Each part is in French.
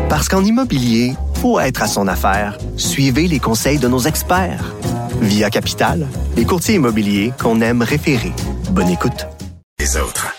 Parce qu'en immobilier, faut être à son affaire. Suivez les conseils de nos experts. Via Capital, les courtiers immobiliers qu'on aime référer. Bonne écoute. Les autres.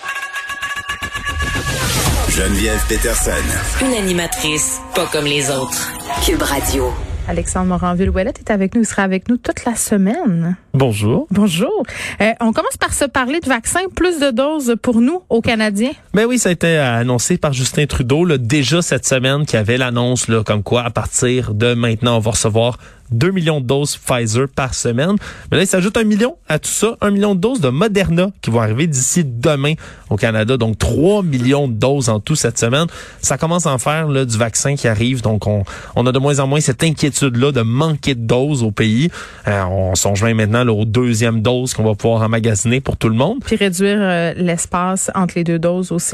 Geneviève Peterson. Une animatrice pas comme les autres. Cube Radio. Alexandre Moranville-Ouellette est avec nous. Il sera avec nous toute la semaine. Bonjour. Bonjour. On commence par se parler de vaccins. Plus de doses pour nous, aux Canadiens. Ben oui, ça a été annoncé par Justin Trudeau là, déjà cette semaine qu'il y avait l'annonce là, comme quoi à partir de maintenant, on va recevoir 2 millions de doses Pfizer par semaine. Mais là, il s'ajoute 1 million à tout ça. 1 million de doses de Moderna qui vont arriver d'ici demain au Canada. Donc, 3 millions de doses en tout cette semaine. Ça commence à en faire là, du vaccin qui arrive. Donc, on a de moins en moins cette inquiétude-là de manquer de doses au pays. On s'en joint maintenant là, aux deuxièmes doses qu'on va pouvoir emmagasiner pour tout le monde. Puis réduire l'espace entre les deux doses, aussi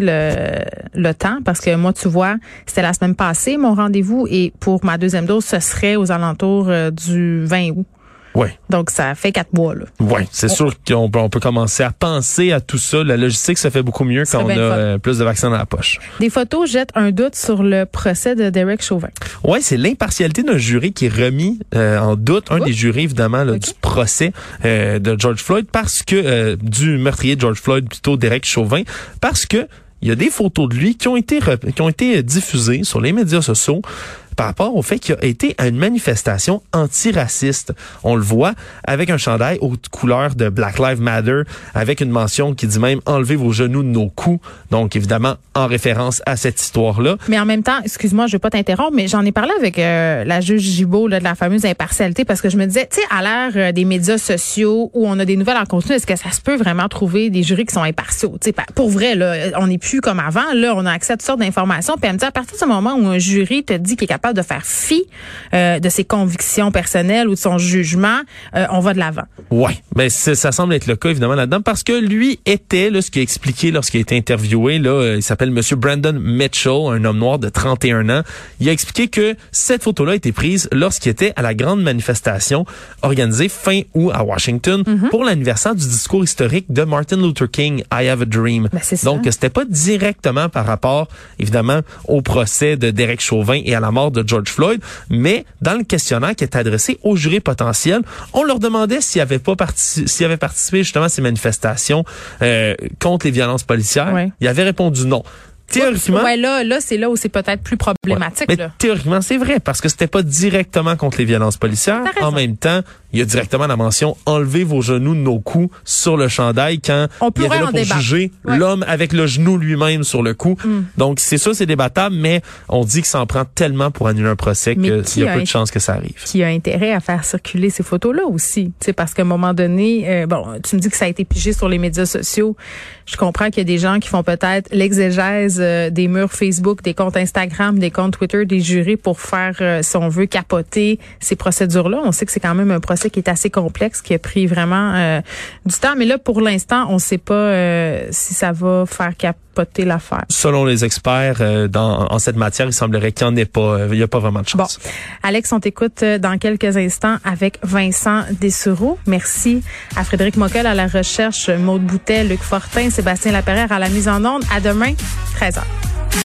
le temps. Parce que moi, tu vois, c'était la semaine passée, mon rendez-vous. Et pour ma deuxième dose, ce serait aux alentours du 20 août. Oui. Donc, ça fait 4 mois, là. Oui, c'est sûr qu'on peut commencer à penser à tout ça. La logistique se fait beaucoup mieux quand on a plus de vaccins dans la poche. Des photos jettent un doute sur le procès de Derek Chauvin. Oui, c'est l'impartialité d'un jury qui est remis en doute. Un des jurys, évidemment, là, du procès de George Floyd, parce que du meurtrier de George Floyd, plutôt Derek Chauvin, parce que il y a des photos de lui qui ont été diffusées sur les médias sociaux par rapport au fait qu'il a été à une manifestation antiraciste. On le voit avec un chandail aux couleurs de Black Lives Matter, avec une mention qui dit même « Enlevez vos genoux de nos coups ». Donc, évidemment, en référence à cette histoire-là. Mais en même temps, excuse-moi, je vais pas t'interrompre, mais j'en ai parlé avec la juge Gibault là, de la fameuse impartialité, parce que je me disais, tu sais, à l'ère des médias sociaux où on a des nouvelles en continu, est-ce que ça se peut vraiment trouver des jurys qui sont impartiaux? Tu sais, pour vrai, là, on n'est plus comme avant. Là, on a accès à toutes sortes d'informations. Puis elle me dit, à partir du moment où un jury te dit qu'il est capable de faire fi de ses convictions personnelles ou de son jugement, on va de l'avant. Oui, ben ça semble être le cas évidemment là-dedans, parce que lui était là, ce qu'il a expliqué lorsqu'il a été interviewé là, il s'appelle Monsieur Brandon Mitchell, un homme noir de 31 ans. Il a expliqué que cette photo-là a été prise lorsqu'il était à la grande manifestation organisée fin août à Washington pour l'anniversaire du discours historique de Martin Luther King, I Have a Dream. Ben, donc c'était pas directement par rapport évidemment au procès de Derek Chauvin et à la mort de George Floyd, mais dans le questionnaire qui est adressé aux jurés potentiels, on leur demandait s'il avait participé justement à ces manifestations contre les violences policières. Ouais. Il avait répondu non. Théoriquement, ouais, là, c'est là où c'est peut-être plus problématique. Mais là. Théoriquement, c'est vrai, parce que c'était pas directement contre les violences policières. En même temps, il y a directement la mention « Enlevez vos genoux de nos coups » sur le chandail quand il y avait là pour juger l'homme avec le genou lui-même sur le cou. Donc, c'est ça, c'est débattable, mais on dit que ça en prend tellement pour annuler un procès qu'il y a peu de chances que ça arrive. Qui a intérêt à faire circuler ces photos-là aussi. Tu sais, parce qu'à un moment donné, tu me dis que ça a été pigé sur les médias sociaux. Je comprends qu'il y a des gens qui font peut-être l'exégèse des murs Facebook, des comptes Instagram, des comptes Twitter, des jurés pour faire, si on veut, capoter ces procédures-là. On sait que c'est quand même un procès qui est assez complexe, qui a pris vraiment du temps. Mais là, pour l'instant, on ne sait pas si ça va faire capoter l'affaire. Selon les experts en cette matière, il semblerait qu'il n'y en ait pas. Il n'y a pas vraiment de chance. Bon. Alex, on t'écoute dans quelques instants avec Vincent Dessureau. Merci à Frédéric Mockel à la recherche, Maude Boutet, Luc Fortin, Sébastien Laperrière à la mise en onde. À demain, 13h.